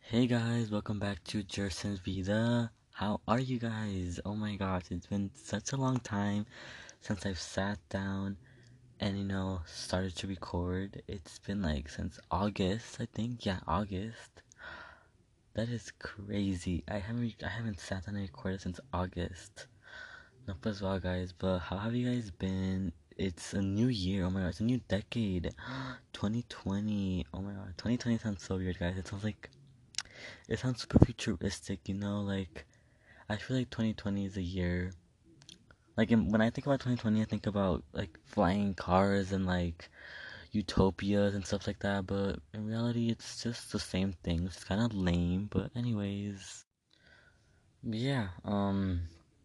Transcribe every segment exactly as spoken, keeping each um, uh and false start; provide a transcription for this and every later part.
Hey guys, welcome back to Jerson's Vida. How are you guys? Oh my gosh, it's been such a long time since I've sat down and you know started to record. It's been like since August, I think. Yeah, August. That is crazy. I haven't re- I haven't sat down and recorded since August. Not as well, guys. But how have you guys been? It's a new year. Oh my god, it's a new decade. twenty twenty. Oh my god, twenty twenty sounds so weird, guys. It sounds like it sounds super futuristic, you know, like I feel like twenty twenty is a year. Like in, when I think about twenty twenty, I think about like flying cars and like utopias and stuff like that. But in reality, it's just the same thing. It's kind of lame. But anyways, yeah. Um.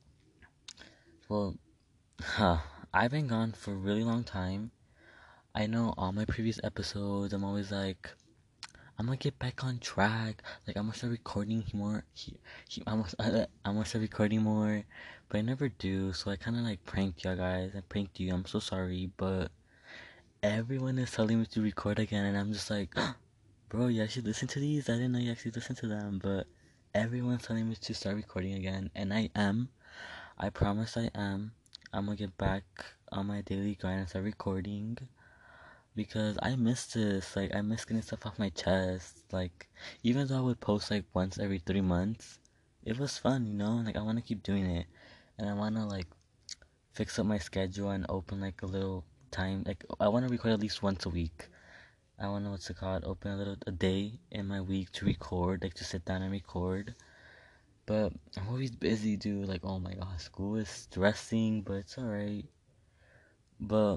Well, huh, I've been gone for a really long time. I know all my previous episodes. I'm always like, I'm gonna get back on track. Like I'm gonna start recording more. He, he, I'm gonna, uh, I'm gonna start recording more, but I never do. So I kind of like pranked y'all guys. I pranked you. I'm so sorry, but everyone is telling me to record again, and I'm just like, bro, you actually listen to these? I didn't know you actually listen to them, but everyone's telling me to start recording again, and I am. I promise I am. I'm gonna get back on my daily grind and start recording because I miss this. Like, I miss getting stuff off my chest. Like, even though I would post like once every three months, it was fun, you know? Like, I want to keep doing it. And I want to, like, fix up my schedule and open, like, a little time. Like, I want to record at least once a week. I want to, what's it called? Open a little, a day in my week to record, like, to sit down and record. But I'm always busy, dude. Like, oh my god, school is stressing, but it's alright. But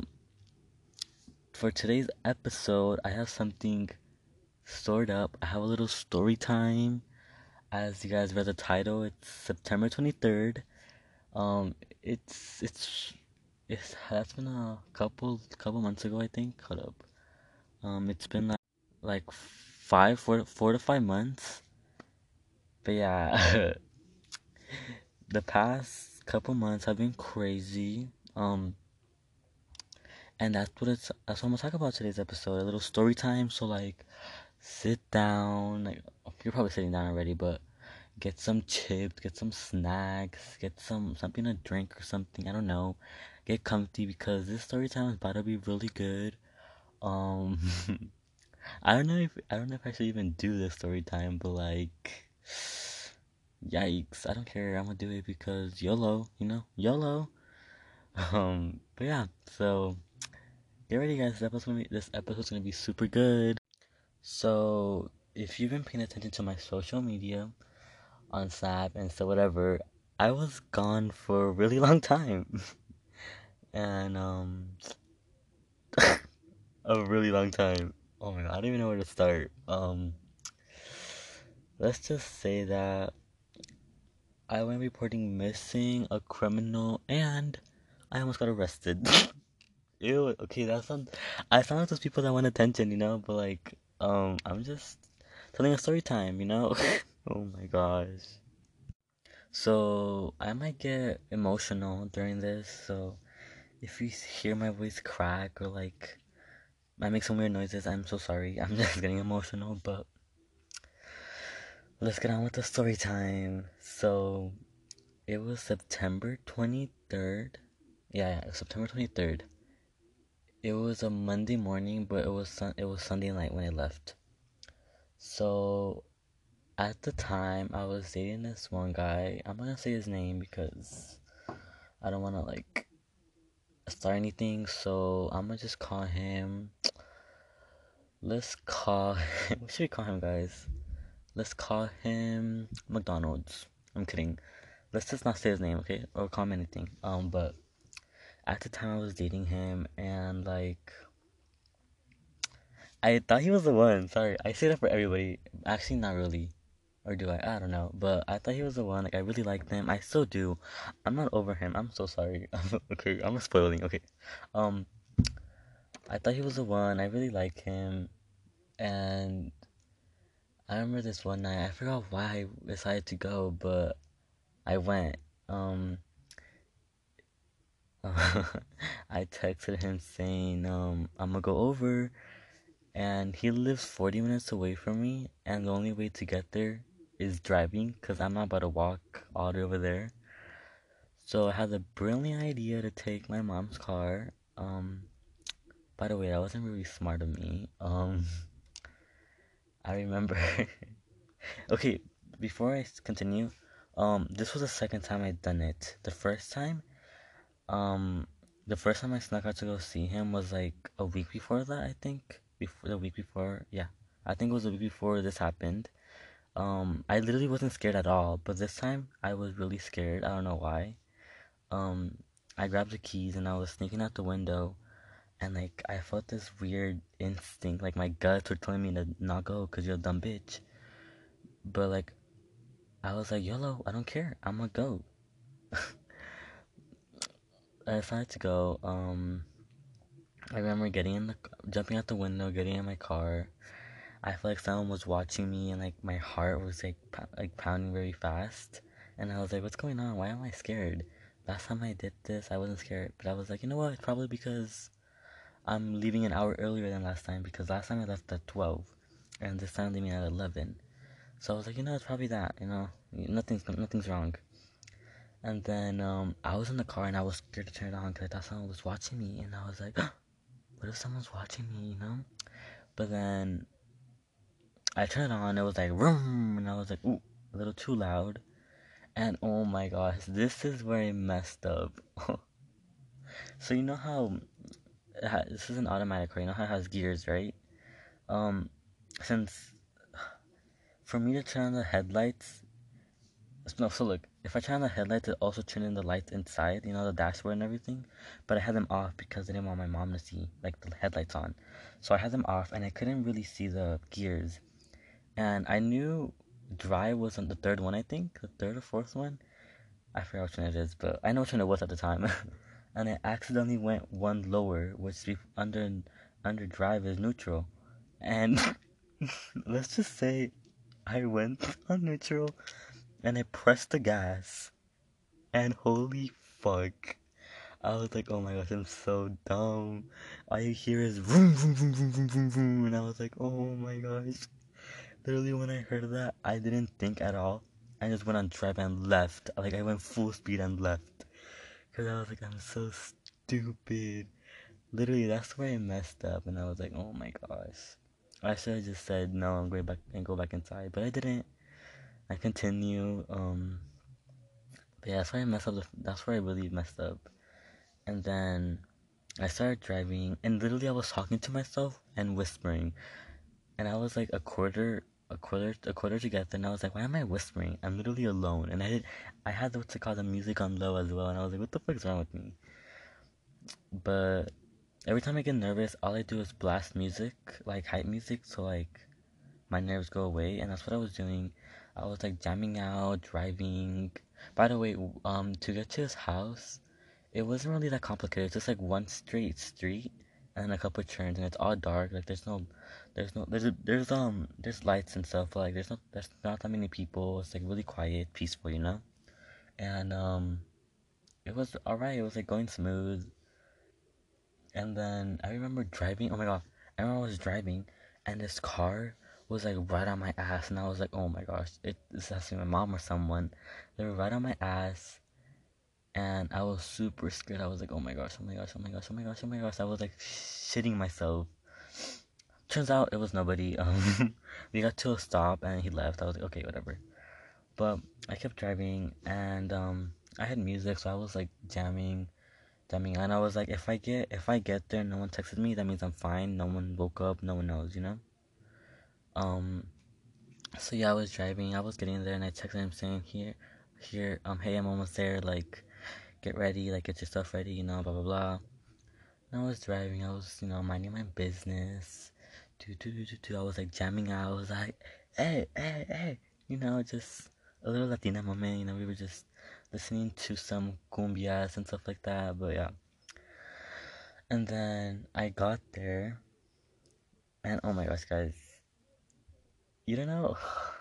for today's episode, I have something stored up. I have a little story time. As you guys read the title, it's September twenty-third. Um, it's it's it's that's been a couple couple months ago, I think. Hold up. Um, it's been like like five four four to five months. But yeah, the past couple months have been crazy. Um, and that's what it's that's what I'm gonna talk about today's episode. A little story time. So like, sit down. Like you're probably sitting down already, but get some chips, get some snacks, get some something to drink or something. I don't know. Get comfy because this story time is about to be really good. Um, I don't know if I don't know if I should even do this story time, but like, yikes! I don't care. I'm gonna do it because YOLO, you know, YOLO. Um, but yeah. So get ready, guys. This episode's gonna be, this episode's gonna be super good. So if you've been paying attention to my social media on Snap and so whatever, I was gone for a really long time. And um a really long time. Oh my god, I don't even know where to start. Um let's just say that I went reporting missing a criminal and I almost got arrested. Ew, okay, that sounds I sound like those people that want attention, you know, but like um I'm just telling a story time, you know? Oh my gosh. So I might get emotional during this, so if you hear my voice crack or like I make some weird noises, I'm so sorry. I'm just getting emotional, but let's get on with the story time. So it was September twenty-third. Yeah, yeah, it was September twenty-third. It was a Monday morning, but it was sun- it was Sunday night when I left. So at the time, I was dating this one guy. I'm not gonna say his name because I don't want to like start anything. So I'm gonna just call him. Let's call him. What should we call him, guys? Let's call him McDonald's. I'm kidding. Let's just not say his name, okay? Or call him anything. Um, but at the time I was dating him, and like I thought he was the one. Sorry, I say that for everybody. Actually, not really. Or do I? I don't know. But I thought he was the one. Like I really liked him. I still do. I'm not over him. I'm so sorry. Okay, I'm spoiling. Okay. Um, I thought he was the one. I really like him, and I remember this one night. I forgot why I decided to go, but I went. Um, I texted him saying, um, I'm gonna go over and he lives forty minutes away from me, and the only way to get there is driving because I'm not about to walk all the way over there. So I had the brilliant idea to take my mom's car. Um, by the way, that wasn't really smart of me. Um, I remember. Okay, before I continue, um, this was the second time I'd done it. The first time, um, the first time I snuck out to go see him was like a week before that, I think. Before the week before, yeah, I think it was a week before this happened. Um, I literally wasn't scared at all, but this time I was really scared. I don't know why. Um, I grabbed the keys and I was sneaking out the window, and like I felt this weird instinct, like my guts were telling me to not go because you're a dumb bitch. But like I was like, YOLO, I don't care. I'm gonna go. I decided to go. Um, I remember getting in the, jumping out the window, getting in my car. I felt like someone was watching me, and like my heart was like pou- like pounding very fast. And I was like, what's going on? Why am I scared? Last time I did this, I wasn't scared, but I was like, you know what? It's probably because I'm leaving an hour earlier than last time. Because last time I left at twelve, and this time I'm leaving at eleven. So I was like, you know, it's probably that. You know, nothing's nothing's wrong. And then um, I was in the car and I was scared to turn it on because I thought someone was watching me. And I was like, what if someone's watching me, you know? But then I turned it on, it was like, vroom, and I was like, ooh, a little too loud. And oh my gosh, this is where I messed up. So you know how, this is an automatic car, you know how it has gears, right? Um, since, for me to turn on the headlights, no, so look, if I turn on the headlights, it also turn in the lights inside, you know, the dashboard and everything. But I had them off because I didn't want my mom to see, like, the headlights on. So I had them off, and I couldn't really see the gears. And I knew drive was on the third one, I think, the third or fourth one. I forgot which one it is, but I know which one it was at the time. And I accidentally went one lower, which be- under under drive is neutral. And let's just say I went on neutral and I pressed the gas, and holy fuck, I was like, oh my gosh, I'm so dumb. All you hear is vroom, vroom, vroom, vroom, vroom, vroom, vroom, and I was like, oh my gosh. Literally, when I heard that, I didn't think at all. I just went on drive and left. Like, I went full speed and left. Because I was like, I'm so stupid. Literally, that's where I messed up, and I was like, oh my gosh. I should have just said, no, I'm going back and go back inside, but I didn't. I continue, um, but yeah, that's where I messed up. The, that's where I really messed up. And then I started driving, and literally I was talking to myself and whispering, and I was like a quarter, a quarter, a quarter to get there, and I was like, why am I whispering? I'm literally alone, and I did, I had what's it called, the music on low as well, and I was like, what the fuck is wrong with me? But every time I get nervous, all I do is blast music, like hype music, so like my nerves go away, and that's what I was doing. I was like jamming out, driving. By the way, um, to get to his house, it wasn't really that complicated. It's just like one straight street and then a couple of turns, and it's all dark. Like there's no, there's no, there's a, there's um, there's lights and stuff. But like there's not, there's not that many people. It's like really quiet, peaceful, you know. And um, it was alright. It was like going smooth. And then I remember driving. Oh my god, I remember I was driving, and this car was like right on my ass, and I was like, oh my gosh, it, it's actually my mom or someone. They were right on my ass, and I was super scared. I was like, oh my gosh, oh my gosh, oh my gosh, oh my gosh, oh my gosh. I was like shitting myself. Turns out it was nobody. Um, we got to a stop, and he left. I was like, okay, whatever. But I kept driving, and um, I had music, so I was like jamming jamming and I was like, if I get if I get there, no one texted me, that means I'm fine. No one woke up, no one knows, you know. Um. So yeah, I was driving. I was getting there, and I texted him saying, "Here, here. Um. Hey, I'm almost there. Like, get ready. Like, get your stuff ready. You know, blah blah blah." And I was driving. I was, you know, minding my business. Do do do do do. I was like jamming out. I was like, hey, hey, hey. You know, just a little Latina moment. You know, we were just listening to some cumbias and stuff like that. But yeah. And then I got there, and oh my gosh, guys, you don't know.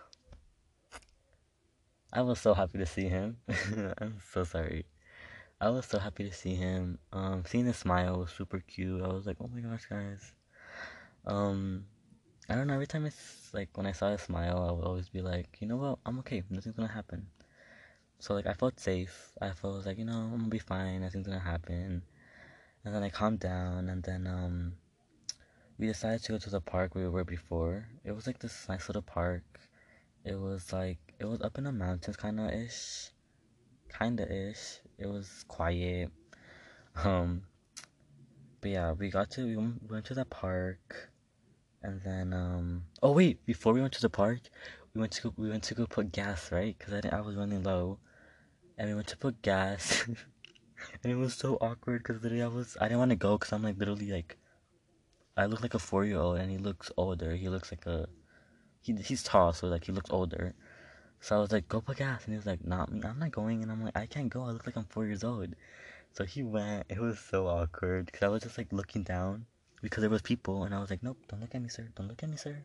I was so happy to see him. I'm so sorry. I was so happy to see him. Um, seeing his smile was super cute. I was like, oh my gosh, guys. Um, I don't know. Every time it's like when I saw a smile, I would always be like, you know what? I'm okay. Nothing's gonna happen. So like I felt safe. I felt like you know I'm gonna be fine. Nothing's gonna happen. And then I calmed down. And then um, we decided to go to the park we were before. It was like this nice little park. It was like it was up in the mountains, kind of ish, kind of ish. It was quiet. Um, but yeah, we got to we went we went to the park. And then, um, oh wait, before we went to the park, we went to go, we went to go put gas, right? Cause I didn't, I was running low, and we went to put gas, and it was so awkward. Cause literally, I was, I didn't want to go, cause I'm like literally like, I look like a four year old, and he looks older. He looks like a, he he's tall, so like he looks older. So I was like, go put gas, and he was like, not me, I'm not going, and I'm like, I can't go. I look like I'm four years old. So he went. It was so awkward, cause I was just like looking down, because there was people, and I was like, nope, don't look at me, sir. Don't look at me, sir.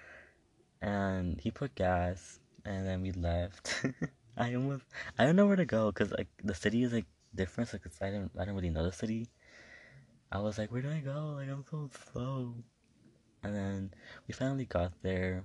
And he put gas, and then we left. I almost I don't know where to go because like the city is like different. Like it's, I don't I don't really know the city. I was like, where do I go? Like I'm so slow. And then we finally got there.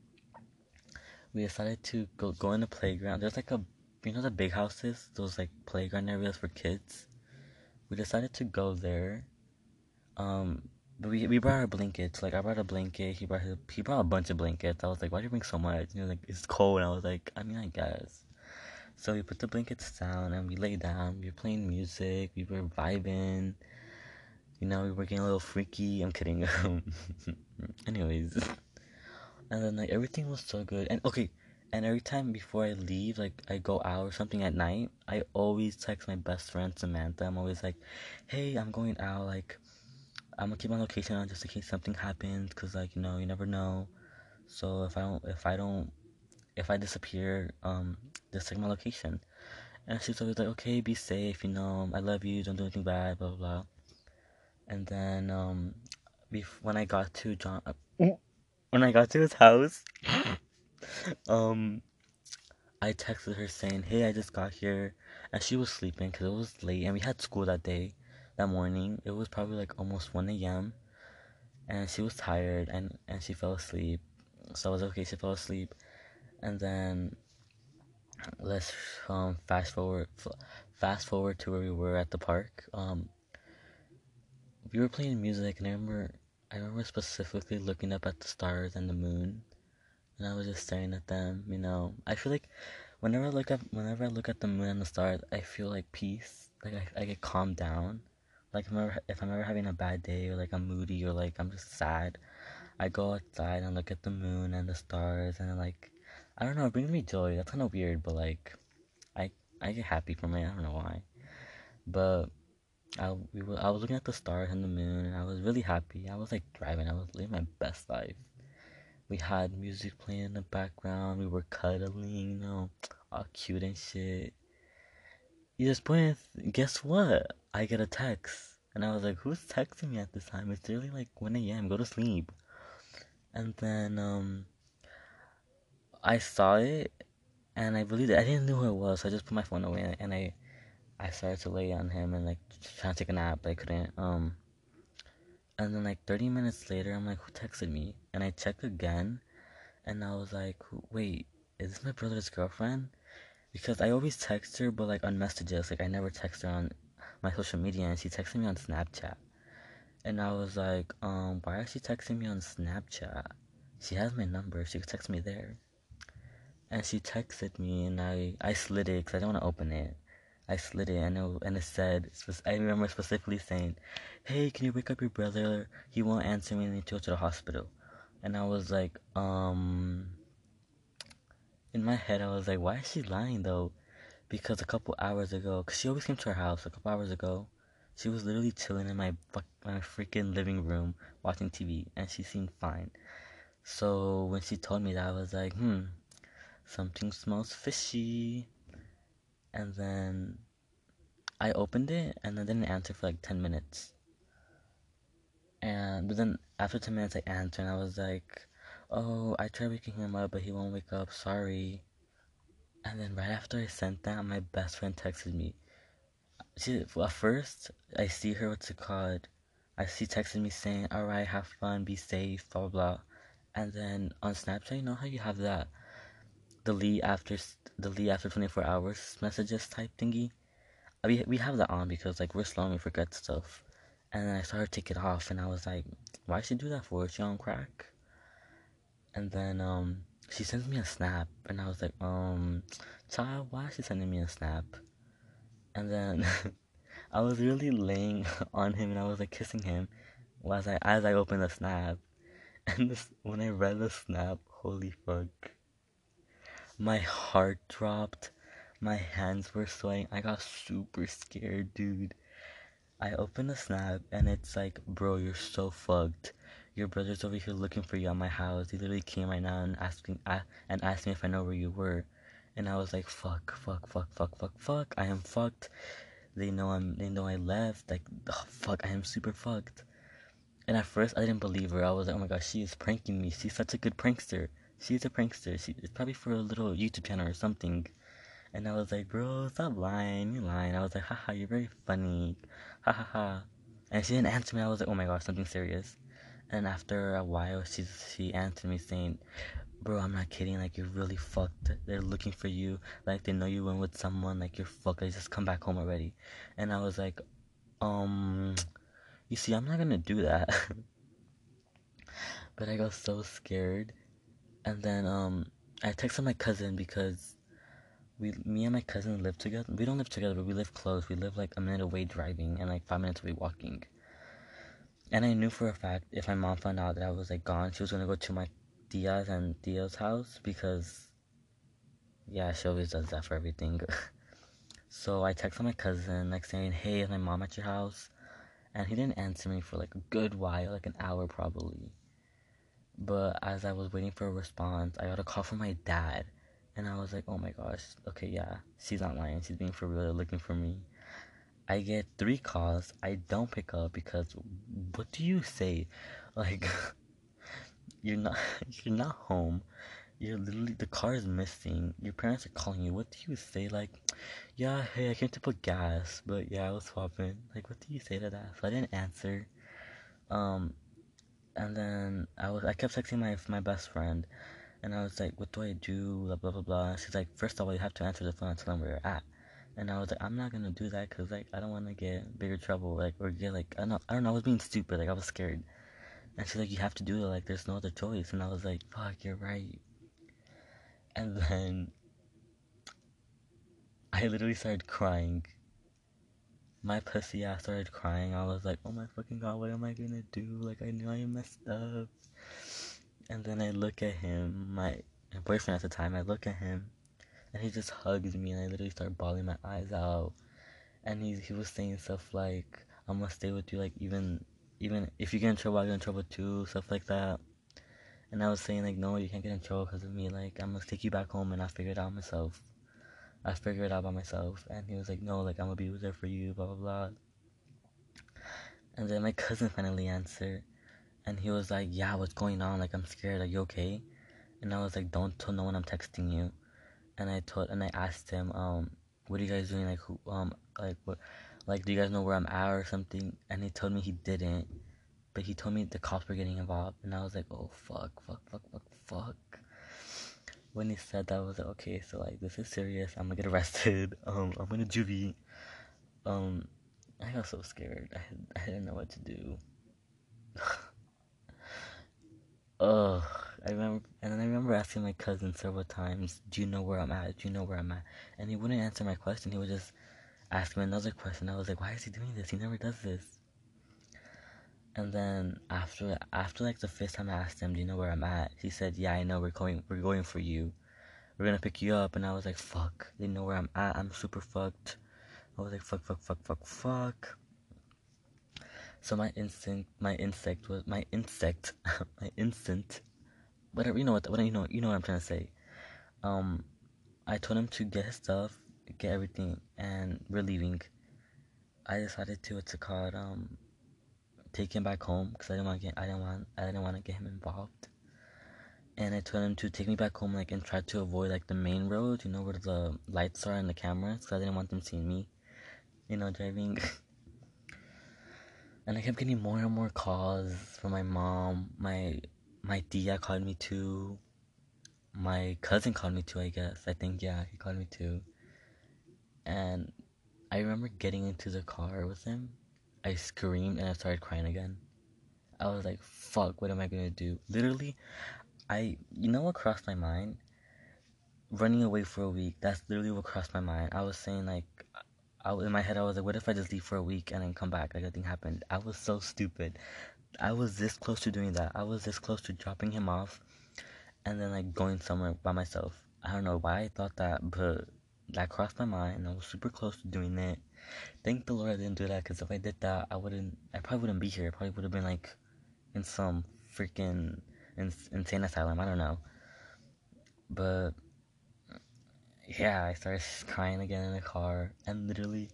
We decided to go go in the playground. There's like a you know the big houses, those like playground areas for kids. We decided to go there. Um, but we we brought our blankets. Like I brought a blanket. He brought his, he brought a bunch of blankets. I was like, why do you bring so much? And he was like, it's cold. And I was like, I mean, I guess. So we put the blankets down and we lay down. We were playing music. We were vibing. You know, we were getting a little freaky. I'm kidding. Anyways, and then like everything was so good. And okay, and every time before I leave, like I go out or something at night, I always text my best friend Samantha. I'm always like, hey, I'm going out. Like I'm gonna keep my location on just in case something happens, cause like you know you never know. So if I don't, if I don't, if I disappear, um, just check my location. And she's always like, okay, be safe, you know, I love you, don't do anything bad, blah blah blah. And then um, bef- when I got to John, uh, when I got to his house, um, I texted her saying, hey, I just got here, and she was sleeping because it was late and we had school that day, that morning. It was probably like almost one a m and she was tired and and she fell asleep. So I was okay. She fell asleep, and then let's um fast forward f- fast forward to where we were at the park. Um, we were playing music, and I remember I remember specifically looking up at the stars and the moon, and I was just staring at them. You know, I feel like whenever I look at whenever I look at the moon and the stars, I feel like peace. Like I, I get calmed down. Like if I'm ever, if I'm ever having a bad day or like I'm moody or like I'm just sad, I go outside and look at the moon and the stars and like I don't know, it brings me joy. That's kind of weird, but like I I get happy from it. I don't know why, but I we were, I was looking at the stars and the moon and I was really happy. I was like driving. I was living my best life. We had music playing in the background. We were cuddling, you know, all cute and shit. You just point. Guess what? I get a text. And I was like, who's texting me at this time? It's really like one a m. Go to sleep. And then um I saw it and I believed it. I didn't know who it was, so I just put my phone away and I I started to lay on him and like trying to take a nap, but I couldn't. Um, and then like thirty minutes later, I'm like, who texted me? And I checked again, and I was like, wait, is this my brother's girlfriend? Because I always text her, but like on messages, like I never text her on my social media, and she texted me on Snapchat. And I was like, um, why is she texting me on Snapchat? She has my number. She could text me there. And she texted me, and I I slid it because I don't want to open it. I slid it, and it, and it said, I remember specifically saying, "Hey, can you wake up your brother? He won't answer me. I need to go to the hospital." And I was like, um, in my head, I was like, why is she lying though? Because a couple hours ago, because she always came to our house. A couple hours ago, she was literally chilling in my my freaking living room watching T V, and she seemed fine. So when she told me that, I was like, hmm, something smells fishy. And then I opened it and I didn't answer for like ten minutes. And but then after ten minutes I answered and I was like, oh, I tried waking him up but he won't wake up, sorry. And then right after I sent that, my best friend texted me. She, at first, I see her, what's it called? I she texted me saying, "Alright, have fun, be safe, blah blah blah." And then on Snapchat, you know how you have that delete after delete after twenty-four hours messages type thingy? We we have that on because like we're slow and we forget stuff. And then I saw her take it off, and I was like, "Why she do that for? Is she on crack?" And then um, she sends me a snap, and I was like, "Um, child, why is she sending me a snap?" And then I was really laying on him, and I was like kissing him, as I as I opened the snap. And this, when I read the snap, holy fuck, my heart dropped, my hands were sweating. I got super scared, dude. I opened the snap and it's like, bro, you're so fucked. Your brother's over here looking for you at my house. He literally came right now and asking uh, and asked me if I know where you were. And I was like, fuck, fuck, fuck, fuck, fuck, fuck. I am fucked. They know I'm. They know I left. Like, oh, fuck, I am super fucked. And at first, I didn't believe her. I was like, oh my gosh, she is pranking me. She's such a good prankster. She's a prankster. She, it's probably for a little YouTube channel or something. And I was like, bro, stop lying. You're lying. I was like, haha, you're very funny. Ha ha ha. And she didn't answer me. I was like, oh my gosh, something serious. And after a while, she she answered me saying, bro, I'm not kidding. Like, you're really fucked. They're looking for you. Like, they know you went with someone. Like, you're fucked. Like, just come back home already. And I was like, um, you see, I'm not gonna do that. But I got so scared. And then, um, I texted my cousin because we, me and my cousin live together. We don't live together, but we live close. We live like a minute away driving and like five minutes away walking. And I knew for a fact if my mom found out that I was like gone, she was gonna go to my tia's and Theo's house because, yeah, she always does that for everything. So I texted my cousin like saying, "Hey, is my mom at your house?" And he didn't answer me for like a good while, like an hour probably. But as I was waiting for a response, I got a call from my dad. And I was like, oh my gosh, okay, yeah, she's not lying. She's being for real, looking for me. I get three calls. I don't pick up because what do you say? Like, you're not, you're not home. You're literally, the car is missing. Your parents are calling you. What do you say? Like, yeah, hey, I came to put gas, but yeah, I was swapping. Like, what do you say to that? So I didn't answer. Um, and then I was, I kept texting my my best friend. And I was like, what do I do? Blah, blah, blah, blah. And she's like, first of all, you have to answer the phone and tell them where you're at. And I was like, I'm not going to do that because, like, I don't want to get in bigger trouble. Like, or get, like, I don't know. I don't know. I was being stupid. Like, I was scared. And she's like, you have to do it. Like, there's no other choice. And I was like, fuck, you're right. And then I literally started crying. My pussy ass started crying. I was like, oh my fucking god, what am I going to do? Like, I knew I messed up. And then I look at him, my, my boyfriend at the time, I look at him. And he just hugs me, and I literally start bawling my eyes out. And he he was saying stuff like, "I'm gonna stay with you, like even even if you get in trouble, I get in trouble too," stuff like that. And I was saying like, "No, you can't get in trouble because of me. Like I'm gonna take you back home, and I figure it out myself. I figure it out by myself." And he was like, "No, like I'm gonna be there for you, blah blah blah." And then my cousin finally answered, and he was like, "Yeah, what's going on? Like I'm scared. Are you okay?" And I was like, "Don't tell no one I'm texting you." And I told and I asked him, um, what are you guys doing? Like who um like what like do you guys know where I'm at or something? And he told me he didn't. But he told me the cops were getting involved, and I was like, oh fuck, fuck, fuck, fuck, fuck. When he said that, I was like, okay, so like this is serious. I'm gonna get arrested. Um, I'm gonna juvie. Um, I got so scared. I I didn't know what to do. Ugh. I remember, and then I remember asking my cousin several times, "Do you know where I'm at? Do you know where I'm at?" And he wouldn't answer my question. He would just ask me another question. I was like, "Why is he doing this? He never does this." And then after, after like the fifth time I asked him, "Do you know where I'm at?" He said, "Yeah, I know. We're going. We're going for you. We're gonna pick you up." And I was like, "Fuck! They know where I'm at. I'm super fucked." I was like, "Fuck, fuck, fuck, fuck, fuck." So my instinct, my insect was my insect, my instinct. Whatever you know what, what you know, you know what I'm trying to say. Um, I told him to get his stuff, get everything, and we're leaving. I decided to what's it called um take him back home because I didn't want to get I didn't want I didn't want to get him involved. And I told him to take me back home like and try to avoid like the main road, you know where the lights are and the cameras, because I didn't want them seeing me, you know, driving. And I kept getting more and more calls from my mom. My my tia called me too. My cousin called me too, I guess. I think, yeah, he called me too. And I remember getting into the car with him. I screamed and I started crying again. I was like, fuck, what am I gonna do? Literally, I, you know what crossed my mind? Running away for a week. That's literally what crossed my mind. I was saying, like, I, in my head, I was like, what if I just leave for a week and then come back? Like, nothing happened. I was so stupid. I was this close to doing that. I was this close to dropping him off and then, like, going somewhere by myself. I don't know why I thought that, but that crossed my mind. I was super close to doing it. Thank the Lord I didn't do that, because if I did that, I wouldn't, I probably wouldn't be here. I probably would have been, like, in some freaking ins- insane asylum. I don't know. But yeah, I started crying again in the car, and literally,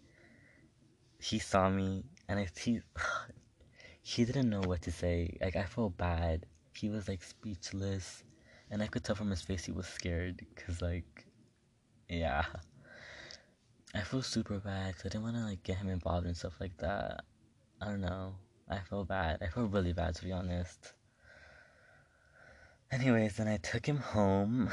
he saw me, and I he he didn't know what to say. Like, I felt bad. He was like speechless, and I could tell from his face he was scared. Cause like, yeah, I feel super bad. Cause I didn't want to like get him involved and stuff like that. I don't know. I felt bad. I felt really bad, to be honest. Anyways, then I took him home,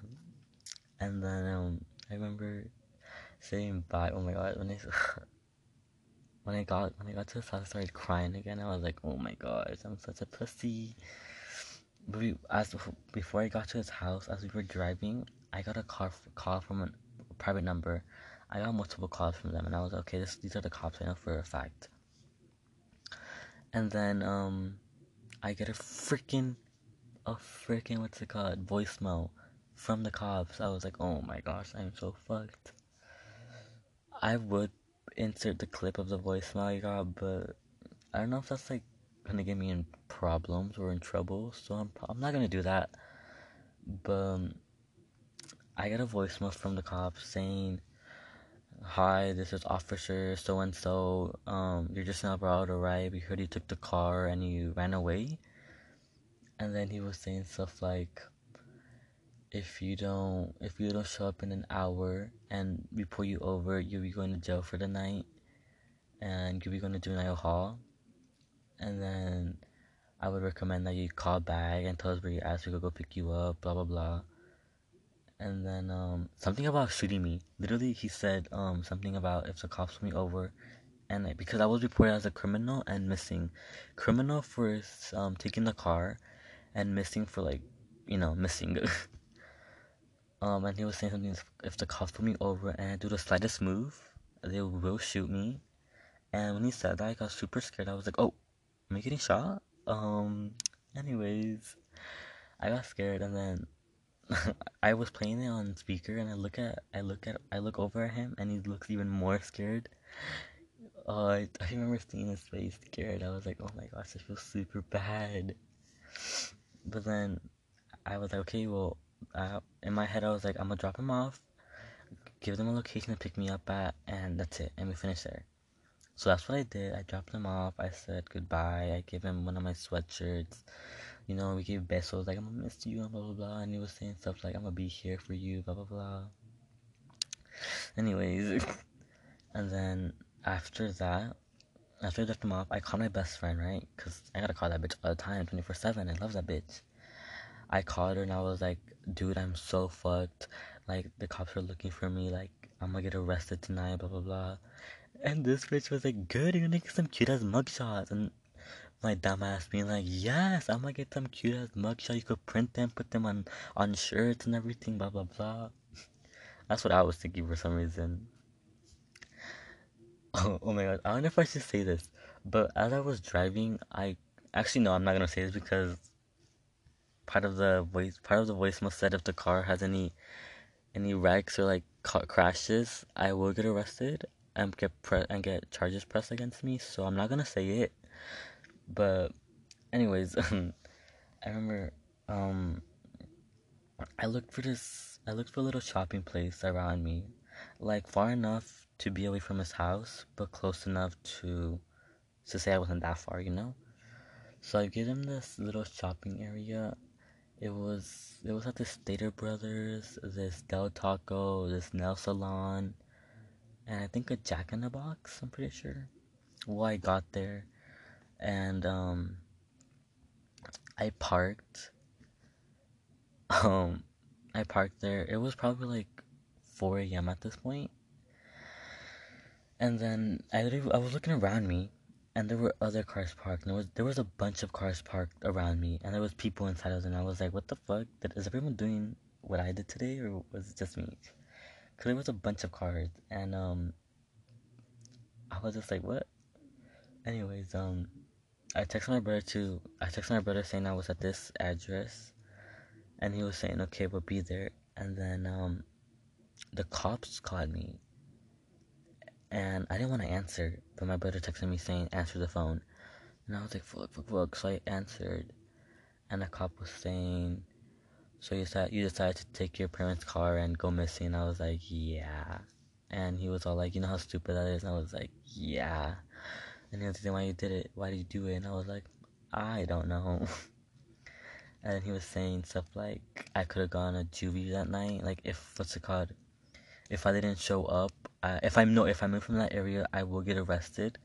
and then um, I remember saying bye. Oh my god, when I when I got when I got to his house, I started crying again. I was like, oh my gosh, I'm such a pussy. But we, as before I got to his house, as we were driving, I got a call call from a private number. I got multiple calls from them, and I was like, okay, this, these are the cops. I know for a fact. And then um, I get a freaking a freaking what's it called voicemail from the cops. I was like, oh my gosh, I'm so fucked. I would insert the clip of the voicemail I got, but I don't know if that's like gonna get me in problems or in trouble, so I'm I'm not gonna do that. But um, I got a voicemail from the cops saying, "Hi, this is Officer so and so. Um, you're just now about to arrive. We heard you took the car and you ran away." And then he was saying stuff like, "If you don't, if you don't show up in an hour and we pull you over, you'll be going to jail for the night, and you'll be going to juvenile hall. And then I would recommend that you call back and tell us where you're at so we could go pick you up, blah blah blah." And then um, something about shooting me. Literally, he said um, something about if the cops pull me over, and like, because I was reported as a criminal and missing, criminal for um, taking the car, and missing for like, you know, missing. um, and he was saying something if the cops pull me over and I do the slightest move, they will shoot me. And when he said that, I got super scared. I was like, oh, am I getting shot? Um, anyways, I got scared, and then I was playing it on speaker, and I look at, I look at, I look over at him, and he looks even more scared. Oh, I, I remember seeing his face scared. I was like, oh my gosh, I feel super bad. But then I was like, okay, well, uh, in my head, I was like, I'm gonna drop him off, give them a location to pick me up at, and that's it, and we finish there. So that's what I did. I dropped him off. I said goodbye. I gave him one of my sweatshirts. You know, we gave besos, like, I'm gonna miss you, and blah blah blah. And he was saying stuff like, I'm gonna be here for you, blah blah blah. Anyways, and then after that, after I left him off, I called my best friend, right? Because I gotta call that bitch all the time, twenty-four seven. I love that bitch. I called her and I was like, dude, I'm so fucked. Like, the cops are looking for me. Like, I'm gonna get arrested tonight, blah blah blah. And this bitch was like, good, you're gonna get some cute ass mugshots. And my dumb ass being like, yes, I'm gonna get some cute ass mugshots. You could print them, put them on, on shirts and everything, blah blah blah. That's what I was thinking for some reason. Oh, oh my god, I don't know if I should say this, but as I was driving, I actually no, I'm not gonna say this because part of the voice, part of the voicemail said if the car has any any wrecks or like car crashes, I will get arrested and get pre- and get charges pressed against me. So I'm not gonna say it. But anyways, I remember um I looked for this. I looked for a little shopping place around me, like far enough to be away from his house, but close enough to to say I wasn't that far, you know. So I gave him this little shopping area. It was it was at this Stater Brothers, this Del Taco, this Nail Salon, and I think a Jack in the Box. I'm pretty sure. Well, I got there. and um, I parked. Um, I parked there. It was probably like four a m at this point, and then I literally- I was looking around me, and there were other cars parked. And there was there was a bunch of cars parked around me, and there was people inside of them. And I was like, "What the fuck? Did, is everyone doing what I did today, or was it just me?" Because there was a bunch of cars, and um, I was just like, "What?" Anyways, um, I texted my brother to I texted my brother saying I was at this address, and he was saying, "Okay, we'll be there." And then um, the cops called me, and I didn't want to answer, but my brother texted me saying, "Answer the phone." And I was like, "Fuck, fuck, fuck." So I answered, and the cop was saying, "So you said you decided to take your parents' car and go missing?" And I was like, "Yeah." And he was all like, "You know how stupid that is?" And I was like, "Yeah." And he was saying, "Why you did it? Why did you do it?" And I was like, "I don't know." And he was saying stuff like I could have gone to juvie that night. Like if what's it called? If I didn't show up, I, if I'm no, if I move from that area, I will get arrested.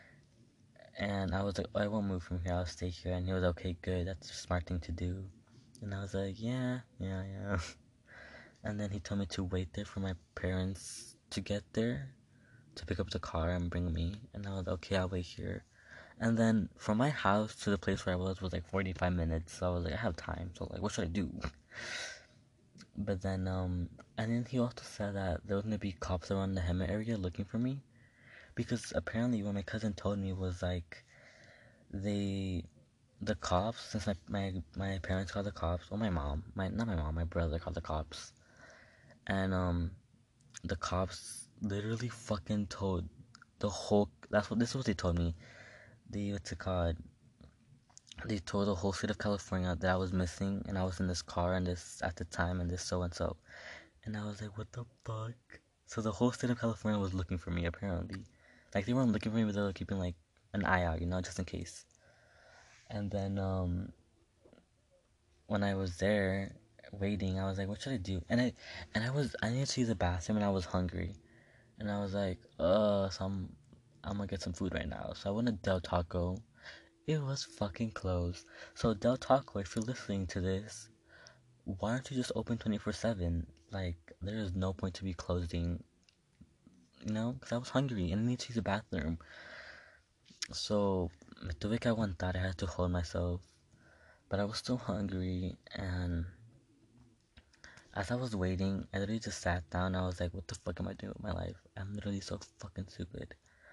And I was like, oh, I won't move from here. I'll stay here. And he was okay, good. That's a smart thing to do. And I was like, yeah, yeah, yeah. And then he told me to wait there for my parents to get there to pick up the car and bring me. And I was okay. I'll wait here. And then from my house to the place where I was was like forty-five minutes. So I was like, I have time. So like, what should I do? But then, um, and then he also said that there was gonna be cops around the Hemet area looking for me. Because apparently what my cousin told me was like, they, the cops, since my, my, my parents called the cops, or my mom, my, not my mom, my brother called the cops. And, um, the cops literally fucking told the whole, that's what, this is what they told me. They, what's it called? They told the whole state of California that I was missing and I was in this car and this, at the time, and this so and so. And I was like, what the fuck? So the whole state of California was looking for me, apparently. Like, they weren't looking for me, but they were keeping, like, an eye out, you know, just in case. And then, um, when I was there, waiting, I was like, what should I do? And I, and I was, I needed to use the bathroom, and I was hungry. And I was like, uh, so I'm, I'm gonna get some food right now. So I went to Del Taco. It was fucking closed. So Del Taco, if you're listening to this, why aren't you just open twenty-four seven? Like, there is no point to be closing, you know? Because I was hungry and I need to use the bathroom. So, me tuve que aguantar. I had to hold myself. But I was still hungry, and as I was waiting, I literally just sat down. I was like, what the fuck am I doing with my life? I'm literally so fucking stupid.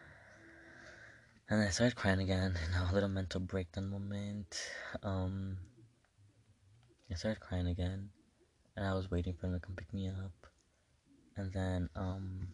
And I started crying again, you know, a little mental breakdown moment. Um, I started crying again, and I was waiting for them to come pick me up. And then, um,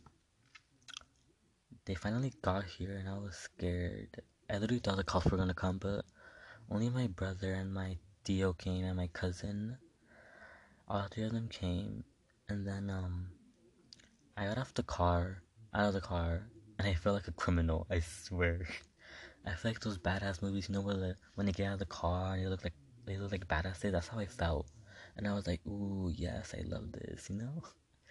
they finally got here, and I was scared. I literally thought the cops were gonna come, but only my brother and my Theo came, and my cousin. All three of them came, and then, um, I got off the car, out of the car, and I felt like a criminal, I swear. I feel like those badass movies, you know, where the, when they get out of the car and they look like they look like badasses. That's how I felt, and I was like, "Ooh, yes, I love this," you know.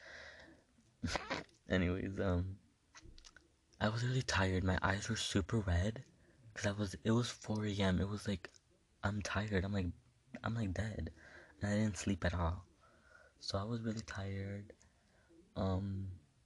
Anyways, um, I was really tired. My eyes were super red, cause I was. It was four a m. It was like, I'm tired. I'm like, I'm like dead, and I didn't sleep at all. So I was really tired. Um,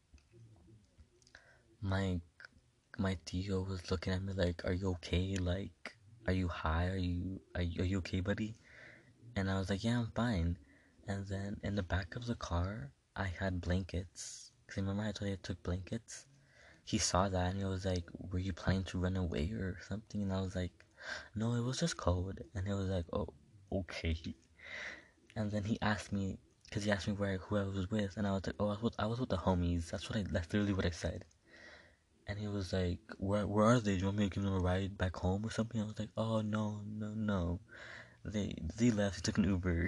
my my Theo was looking at me like, "Are you okay? Like, are you high? Are you are you, are you okay, buddy?" And I was like, yeah, I'm fine. And then in the back of the car, I had blankets. Because remember I told you I took blankets? He saw that and he was like, were you planning to run away or something? And I was like, no, it was just cold. And he was like, oh, okay. And then he asked me, because he asked me where who I was with. And I was like, oh, I was with, I was with the homies. That's what I, that's literally what I said. And he was like, where, where are they? Do you want me to give them a ride back home or something? I was like, oh, no, no, no. They, they left. He took an Uber.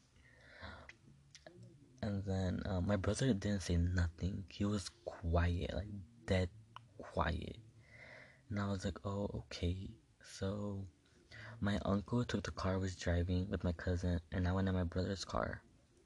And then um, my brother didn't say nothing. He was quiet, like dead quiet. And I was like, oh, okay. So my uncle took the car I was driving with my cousin, and I went in my brother's car.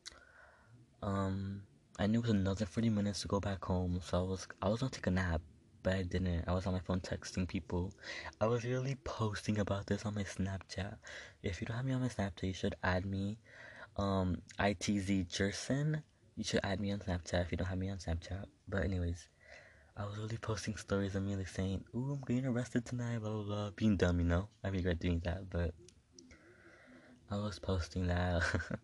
Um, I knew it was another forty minutes to go back home, so I was I was gonna take a nap. but I didn't. I was on my phone texting people. I was really posting about this on my Snapchat. If you don't have me on my Snapchat, you should add me. Um, I T Z Jerson. You should add me on Snapchat if you don't have me on Snapchat. But anyways, I was really posting stories of me like saying, "Ooh, I'm getting arrested tonight," blah blah blah, being dumb, you know. I regret doing that, but I was posting that,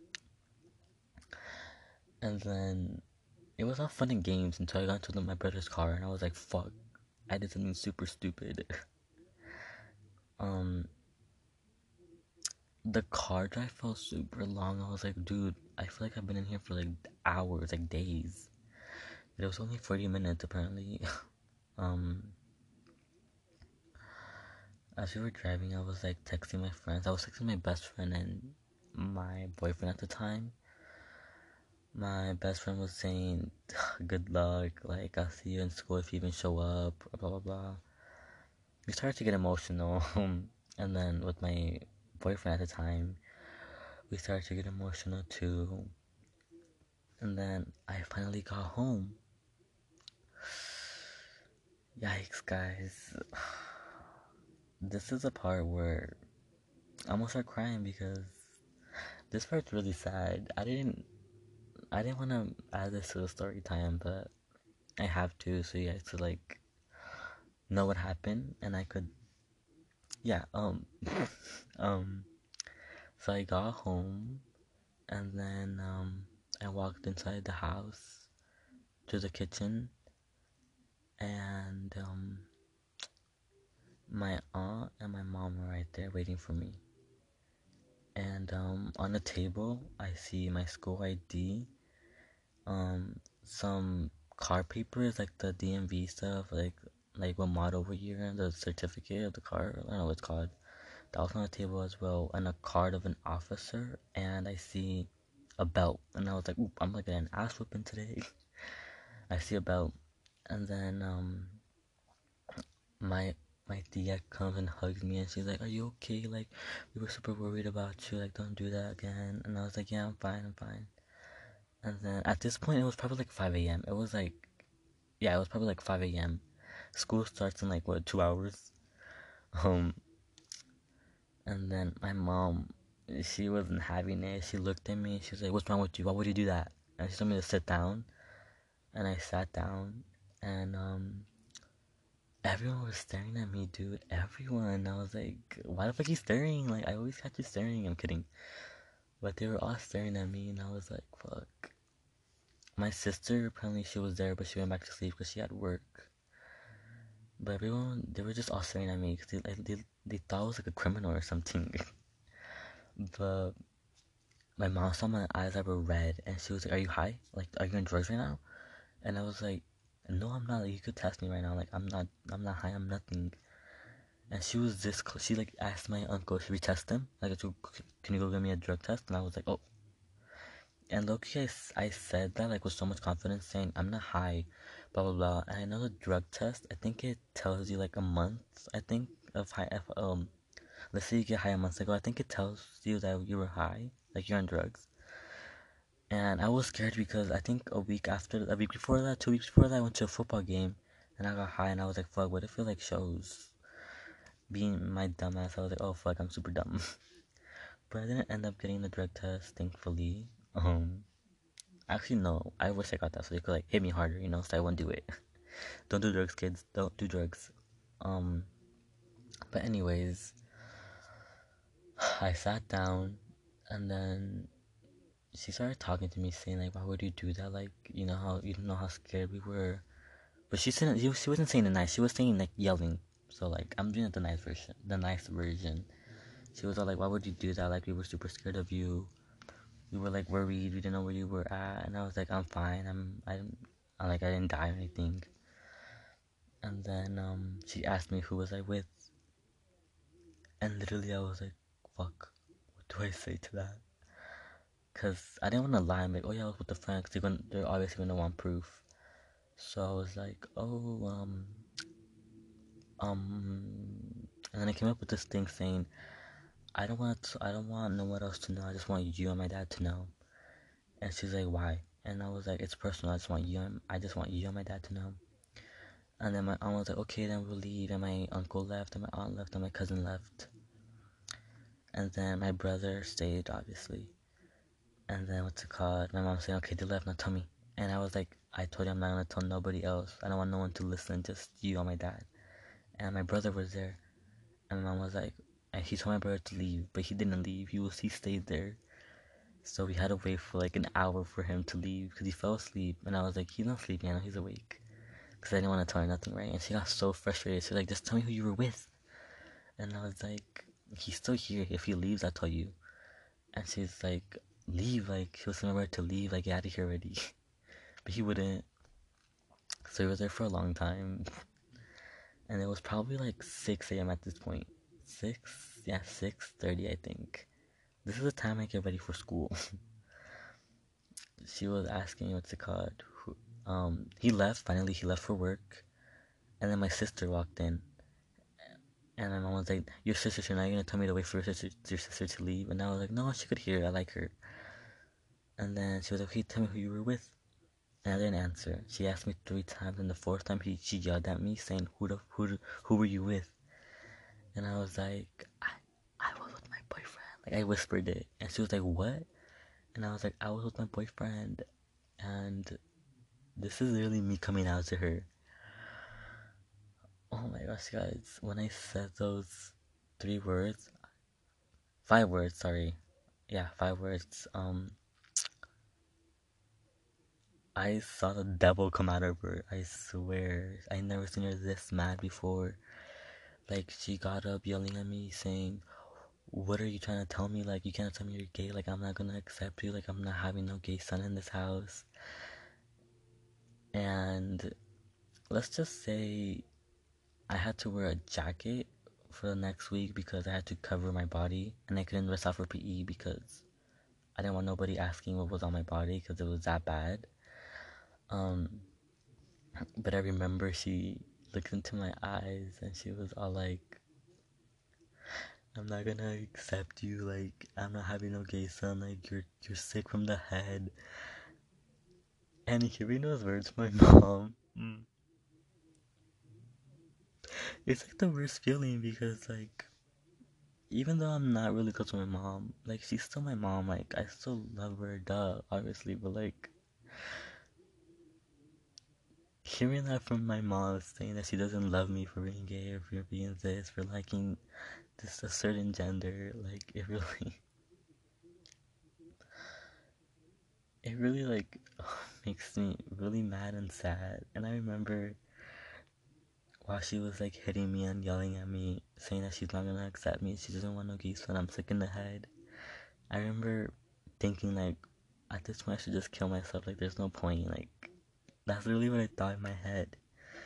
and then it was all fun and games until I got into my brother's car, and I was like, "Fuck, I did something super stupid." um, the car drive felt super long. I was like, "Dude, I feel like I've been in here for like hours, like days." It was only forty minutes apparently. um, as we were driving, I was like texting my friends. I was texting my best friend and my boyfriend at the time. My best friend was saying, "Good luck, like, I'll see you in school if you even show up, blah blah blah." We started to get emotional, and then with my boyfriend at the time, we started to get emotional too. And then I finally got home. Yikes, guys. This is a part where I almost start crying because this part's really sad. I didn't I didn't want to add this to the story time, but I have to, so you guys to like know what happened, and I could, yeah, um, um. So I got home, and then um, I walked inside the house to the kitchen, and um, my aunt and my mom were right there waiting for me. And um, on the table, I see my school I D, um, some car papers like the D M V stuff, like like what model were you in, the certificate of the car. I don't know what it's called. That was on the table as well, and a card of an officer. And I see a belt, and I was like, "Oop, I'm gonna get an ass whooping today." I see a belt, and then um, my my tia comes and hugs me, and she's like, "Are you okay? Like, we were super worried about you. Like, don't do that again." And I was like, "Yeah, I'm fine. I'm fine." And then at this point, it was probably like five a m. It was like, yeah, it was probably like five a m. School starts in like what, two hours. Um, and then my mom, she wasn't having it. She looked at me. She was like, "What's wrong with you? Why would you do that?" And she told me to sit down, and I sat down, and um, everyone was staring at me, dude. Everyone. I was like, "Why the fuck you staring? Like, I always catch you staring." I'm kidding, but they were all staring at me, and I was like, "Fuck." My sister, apparently she was there, but she went back to sleep because she had work. But everyone, they were just all staring at me because they, like, they, they thought I was like a criminal or something. But my mom saw my eyes that were red, and she was like, "Are you high? Like, are you on drugs right now?" And I was like, "No, I'm not. Like, you could test me right now. Like, I'm not. I'm not high. I'm nothing." And she was this close. She like asked my uncle, "Should we test him? Like, can you go get me a drug test?" And I was like, "Oh." And low-key, I, s- I said that like with so much confidence, saying I'm not high, blah blah blah. And I know the drug test. I think it tells you like a month. I think of high. If, um, let's say you get high a month ago. I think it tells you that you were high, like you're on drugs. And I was scared because I think a week after, a week before that, two weeks before that, I went to a football game, and I got high, and I was like, "Fuck, what if it like shows?" Being my dumbass, I was like, "Oh fuck, I'm super dumb." But I didn't end up getting the drug test, thankfully. Um, actually no, I wish I got that so they could like hit me harder, you know, so I wouldn't do it. Don't do drugs, kids. Don't do drugs. Um, but anyways, I sat down, and then she started talking to me, saying like, "Why would you do that? Like, you know how you know how scared we were." But she said she she wasn't saying the nice. She was saying like yelling. So like I'm doing it the nice version. The nice version. She was all like, "Why would you do that? Like we were super scared of you. We were like worried. We didn't know where you were at." And I was like, "I'm fine. I'm I didn't I like I didn't die or anything." And then um she asked me who was I with, and literally I was like, "Fuck. What do I say to that?" Cause I didn't want to lie. I'm like, "Oh yeah, I was with the friends." They're gonna they're obviously gonna want proof. So I was like, "Oh um." Um, and then I came up with this thing saying, I don't want to, I don't want no one else to know. I just want you and my dad to know. And she's like, why? And I was like, it's personal. I just want you and I just want you and my dad to know. And then my aunt was like, okay, then we'll leave. And my uncle left, and my aunt left, and my cousin left. And then my brother stayed, obviously. And then what's it called? My mom said, okay, they left, now tell me. And I was like, I told you I'm not gonna tell nobody else. I don't want no one to listen, just you and my dad. And my brother was there. And my mom was like, and he told my brother to leave, but he didn't leave. He was he stayed there. So we had to wait for like an hour for him to leave because he fell asleep. And I was like, he's not sleeping, I know he's awake. Because I didn't want to tell her nothing, right? And she got so frustrated. She was like, just tell me who you were with. And I was like, he's still here. If he leaves, I'll tell you. And she's like, leave. Like, she was telling my brother to leave. Like, get out of here already. But he wouldn't. So he was there for a long time. And it was probably like six a.m. at this point. six? Yeah, six thirty, I think. This is the time I get ready for school. She was asking what's it called. Who, um, he left. Finally, he left for work, and then my sister walked in, and my mom was like, "Your sister, you're not gonna tell me to wait for your sister, your sister to leave?" And I was like, "No, she could hear. I like her." And then she was like, "Okay, tell me who you were with." And I didn't answer. She asked me three times, and the fourth time, he, she yelled at me, saying, "Who the who who were you with?" And I was like, "I I was with my boyfriend." Like I whispered it, and she was like, "What?" And I was like, "I was with my boyfriend," and this is literally me coming out to her. Oh my gosh, guys. When I said those three words, five words, sorry. Yeah, five words. Um, I saw the devil come out of her. I swear. I never seen her this mad before. Like, she got up yelling at me, saying, "What are you trying to tell me? Like, you can't tell me you're gay. Like, I'm not gonna accept you. Like, I'm not having no gay son in this house." And let's just say I had to wear a jacket for the next week because I had to cover my body, and I couldn't dress out for P E because I didn't want nobody asking what was on my body because it was that bad. Um, but I remember she looked into my eyes and she was all like, "I'm not gonna accept you. Like, I'm not having no gay son. Like, you're you're sick from the head." And hearing those words from my mom, mm, it's like the worst feeling because like even though I'm not really close to my mom, like she's still my mom. Like I still love her, duh, obviously. But like hearing that from my mom saying that she doesn't love me for being gay or for being this, for liking this a certain gender, like it really, it really like makes me really mad and sad. And I remember while she was like hitting me and yelling at me, saying that she's not gonna accept me, she doesn't want no gay son, I'm sick in the head. I remember thinking like, at this point I should just kill myself. Like there's no point. Like that's literally what I thought in my head.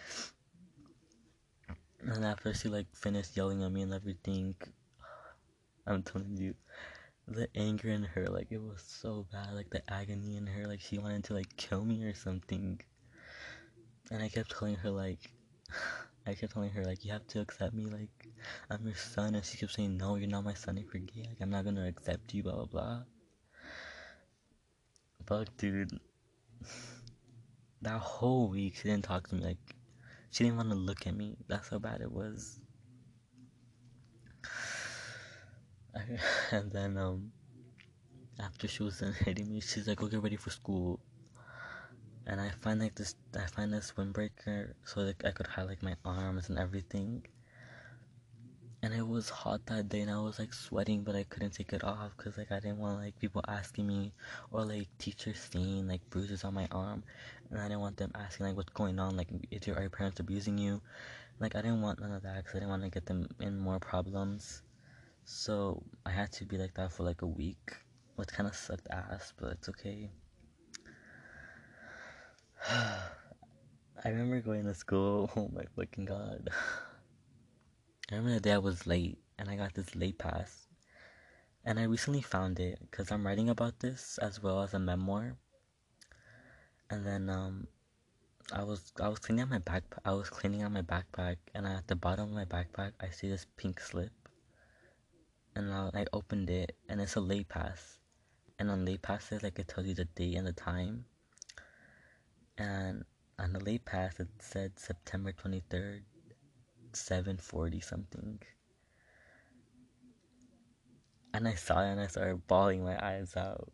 And after she like finished yelling at me and everything, I'm telling you, the anger in her, like it was so bad. Like the agony in her, like she wanted to like kill me or something. And I kept telling her like, I kept telling her like, you have to accept me. Like I'm your son. And she kept saying, no, you're not my son if you're gay. Like I'm not gonna accept you. Blah blah blah. But dude, that whole week she didn't talk to me. Like she didn't want to look at me. That's how bad it was. And then um after she was done hitting me, she's like, "Go get ready for school." And I find like this, I find this windbreaker so that I could highlight my arms and everything. And it was hot that day, and I was like sweating, but I couldn't take it off because like I didn't want like people asking me or like teachers seeing like bruises on my arm, and I didn't want them asking like what's going on, like is your are your parents abusing you? Like I didn't want none of that because I didn't want to get them in more problems. So I had to be like that for like a week, which kind of sucked ass, but it's okay. I remember going to school. Oh my fucking god. I remember the day I was late and I got this late pass. And I recently found it because I'm writing about this as well as a memoir. And then um I was I was cleaning out my back I was cleaning out my backpack, and at the bottom of my backpack I see this pink slip, and I, I opened it and it's a late pass. And on late passes like it tells you the date and the time. And on the late pass it said September twenty-third, seven forty something. And I saw it and I started bawling my eyes out.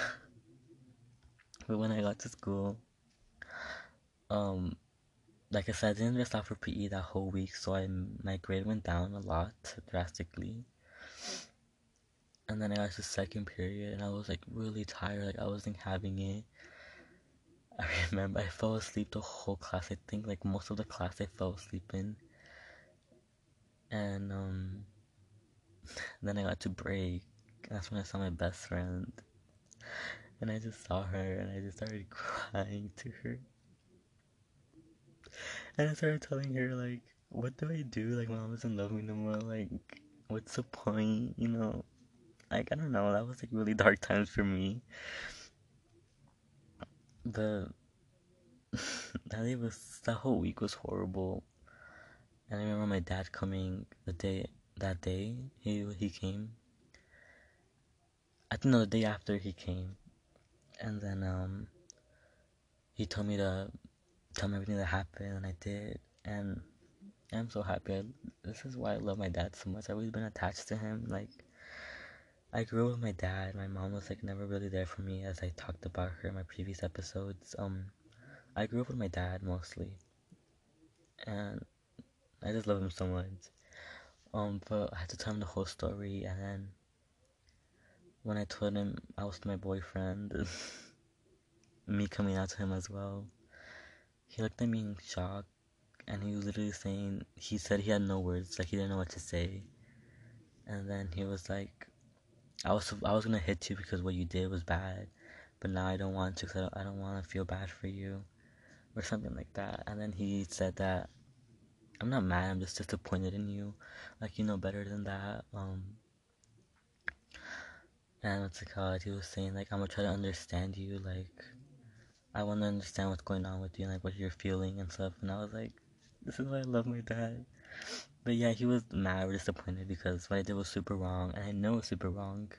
But when I got to school, um, like I said, I didn't just stop for P E that whole week, so I my grade went down a lot drastically. And then I got to second period, and I was like really tired, like I wasn't having it. I remember I fell asleep the whole class. I think like most of the class I fell asleep in, and um, then I got to break. That's when I saw my best friend, and I just saw her, and I just started crying to her. And I started telling her, like, what do I do? Like, my mom doesn't love me no more. Like, what's the point? You know? Like, I don't know. That was, like, really dark times for me. The... that day was... That whole week was horrible. And I remember my dad coming the day... That day, he, he came. I think, no, the day after he came. And then, um... he told me to tell me everything that happened, and I did. And... I'm so happy. I, this is why I love my dad so much. I've always been attached to him. Like, I grew up with my dad. My mom was like never really there for me, as I talked about her in my previous episodes. Um, I grew up with my dad mostly, and I just love him so much. Um, but I had to tell him the whole story, and then when I told him I was my boyfriend, me coming out to him as well, he looked at me in shock, and he was literally saying, he said he had no words, like he didn't know what to say, and then he was like, I was I was gonna hit you because what you did was bad, but now I don't want to because I don't, I don't want to feel bad for you, or something like that. And then he said that I'm not mad, I'm just disappointed in you, like you know better than that. Um, and what's it called? He was saying like I'm gonna try to understand you, like I want to understand what's going on with you and like what you're feeling and stuff. And I was like, this is why I love my dad. But yeah, he was mad or disappointed because what I did was super wrong, and I know it was super wrong.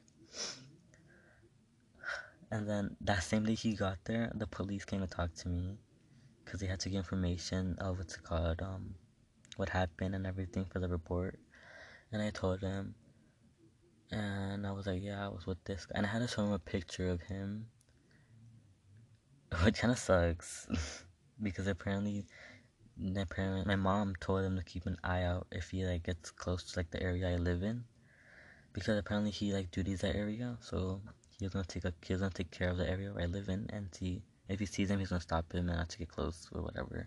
And then that same day he got there, the police came to talk to me because they had to get information of what's it called, um, what happened and everything for the report. And I told him, and I was like, yeah, I was with this guy. And I had to show him a picture of him, which kind of sucks because apparently, apparently my mom told him to keep an eye out if he like gets close to like the area I live in, because apparently he like duties that area, so he was gonna take a he was gonna take care of the area where I live in, and see if he sees him, he's gonna stop him and not to get close or whatever.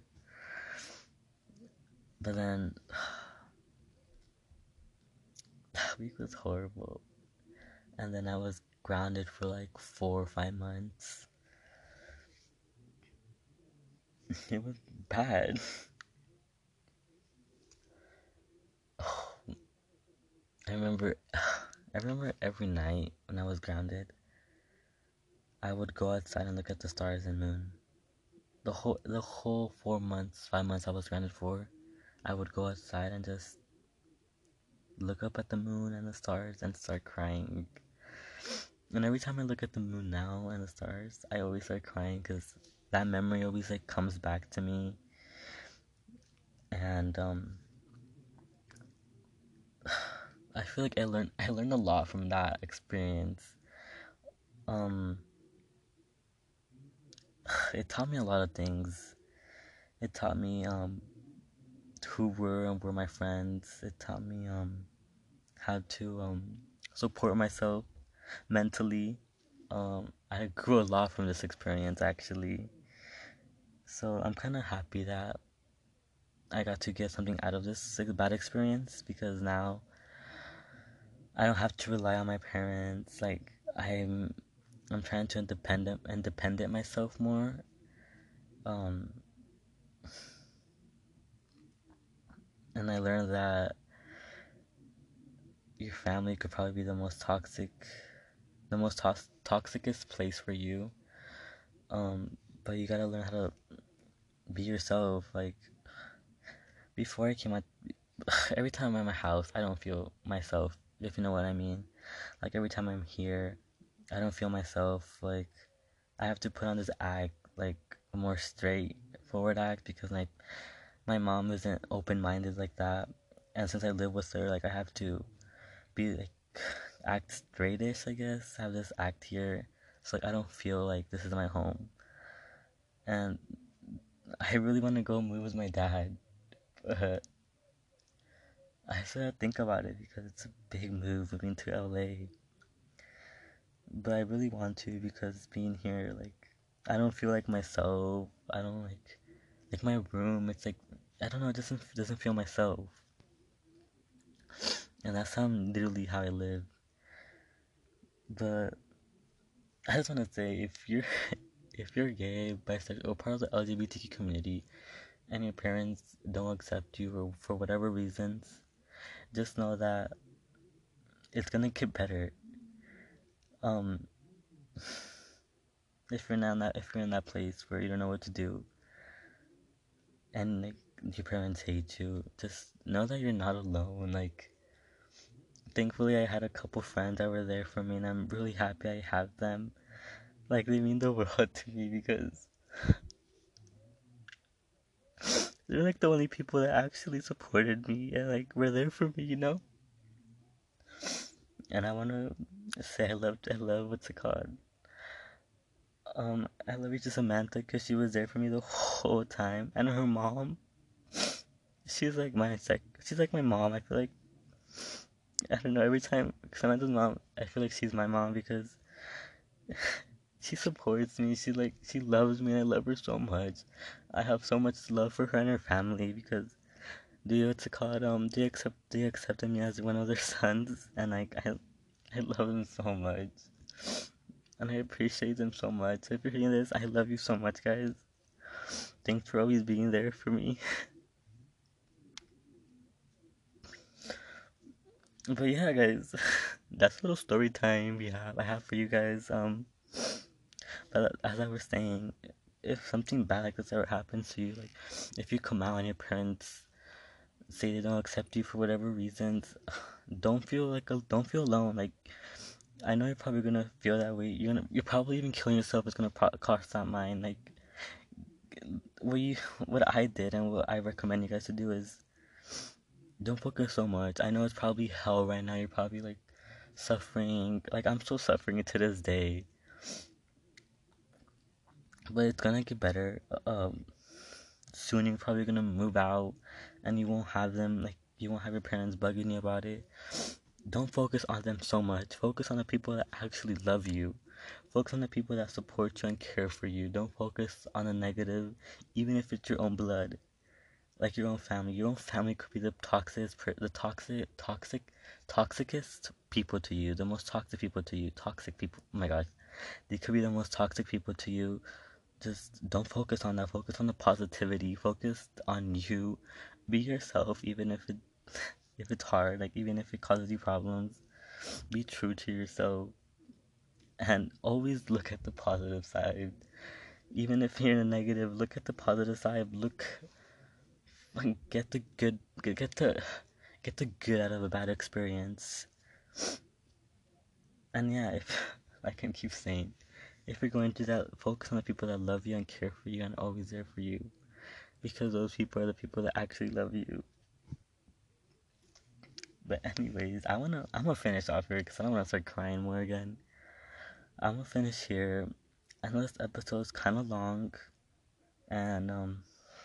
But then that week was horrible, and then I was grounded for like four or five months. It was bad. I remember, I remember every night when I was grounded, I would go outside and look at the stars and moon. The whole, the whole four months, five months I was grounded for, I would go outside and just look up at the moon and the stars and start crying. And every time I look at the moon now and the stars, I always start crying because that memory always like comes back to me. And um, I feel like I learned I learned a lot from that experience. Um, it taught me a lot of things. It taught me um who were and were my friends. It taught me um how to um support myself mentally. Um, I grew a lot from this experience actually. So I'm kind of happy that I got to get something out of this bad experience, because now I don't have to rely on my parents. Like I'm, I'm trying to independent independent myself more. Um, and I learned that your family could probably be the most toxic, the most to- toxicest place for you. Um, but you gotta learn how to be yourself. Like before I came out, every time I'm at my house, I don't feel myself. If you know what I mean. Like every time I'm here, I don't feel myself. Like I have to put on this act like more straight straightforward act because my my mom isn't open-minded like that, and since I live with her, like I have to be like act straightish, I guess. Have this act here, so like I don't feel like this is my home. And I really want to go move with my dad, but I still have to think about it because it's a big move moving to L A. But I really want to because being here, like, I don't feel like myself. I don't like like my room. It's like I don't know. It doesn't doesn't feel myself, and that's how literally how I live. But I just want to say, if you're if you're gay, bisexual, or part of the L G B T Q community, and your parents don't accept you or for whatever reasons, just know that it's gonna get better. Um, if you're not in that, if you're in that place where you don't know what to do, and like your parents hate you, just know that you're not alone. Like, thankfully, I had a couple friends that were there for me, and I'm really happy I have them. Like, they mean the world to me because they're like the only people that actually supported me and like were there for me, you know. And I wanna say I loved, I love what's it called? Um, I love you to Samantha because she was there for me the whole time, and her mom. She's like my sec. She's like my mom. I feel like I don't know. Every time Samantha's mom, I feel like she's my mom because she supports me. She like she loves me. And I love her so much. I have so much love for her and her family because they what's it called? Um, they accept they accepted me as one of their sons, and like I I love them so much, and I appreciate them so much. So if you're hearing this, I love you so much, guys. Thanks for always being there for me. But yeah, guys, that's a little story time we have. I have for you guys. Um, but as I was saying, if something bad like this ever happens to you, like if you come out and your parents say they don't accept you for whatever reasons, don't feel like a, don't feel alone. Like I know you're probably gonna feel that way. You're gonna you're probably even killing yourself is gonna pro- cross that mind. Like what you what I did and what I recommend you guys to do is don't focus so much. I know it's probably hell right now. You're probably like suffering. Like I'm still suffering to this day, but it's gonna get better. Um, soon you're probably gonna move out, and you won't have them like you won't have your parents bugging you about it. Don't focus on them so much. Focus on the people that actually love you. Focus on the people that support you and care for you. Don't focus on the negative, even if it's your own blood, like your own family. Your own family could be the toxic, the toxic, toxic, toxicest people to you. The most toxic people to you. Toxic people. Oh my god, they could be the most toxic people to you. Just don't focus on that. Focus on the positivity. Focus on you. Be yourself, even if it if it's hard. Like even if it causes you problems. Be true to yourself, and always look at the positive side. Even if you're in a negative, look at the positive side. Look, like, get the good, get get the get the good out of a bad experience. And yeah, if I can keep saying, if you're going through that, focus on the people that love you and care for you and are always there for you, because those people are the people that actually love you. But anyways, I wanna I'm gonna finish off here because I don't wanna start crying more again. I'm gonna finish here. I know this episode is kind of long, and um,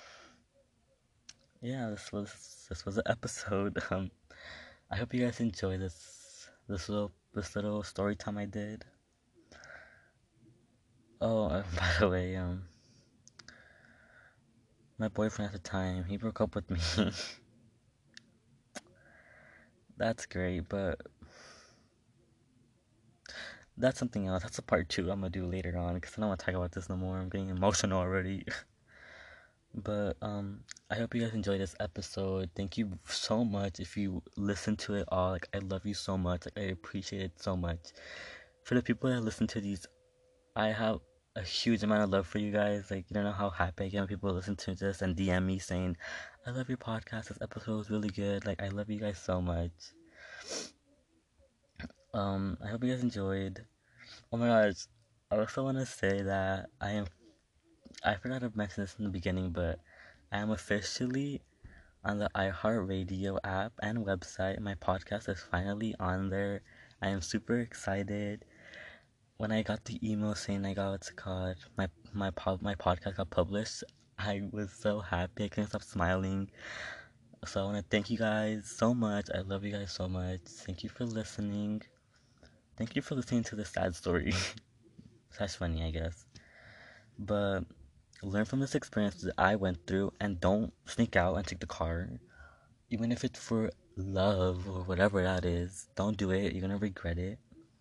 yeah, this was this was an episode. Um, I hope you guys enjoy this this little this little story time I did. Oh, uh, by the way, um, my boyfriend at the time, he broke up with me. That's great, but that's something else. That's a part two I'm gonna do later on because I don't want to talk about this no more. I'm getting emotional already. But um, I hope you guys enjoyed this episode. Thank you so much if you listen to it all. Like I love you so much. Like I appreciate it so much. For the people that listen to these, I have a huge amount of love for you guys. Like you don't know how happy I get when people listen to this and D M me saying, "I love your podcast. This episode was really good." Like I love you guys so much. Um, I hope you guys enjoyed. Oh my gosh, I also want to say that I am I forgot to mention this in the beginning, but I am officially on the iHeartRadio app and website. My podcast is finally on there. I am super excited. When I got the email saying I got what's it called, my my pod, my podcast got published, I was so happy. I couldn't stop smiling. So I want to thank you guys so much. I love you guys so much. Thank you for listening. Thank you for listening to this sad story. That's funny, I guess. But learn from this experience that I went through and don't sneak out and take the car. Even if it's for love or whatever that is, don't do it. You're gonna regret it.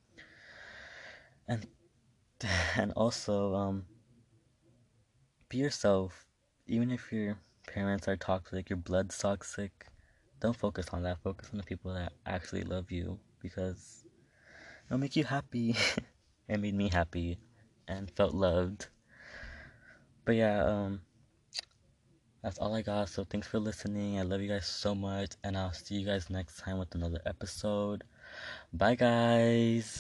And and also, um, be yourself. Even if your parents are toxic, your blood's toxic, don't focus on that. Focus on the people that actually love you because it'll make you happy. It made me happy and felt loved. But yeah, um, that's all I got. So thanks for listening. I love you guys so much, and I'll see you guys next time with another episode. Bye, guys.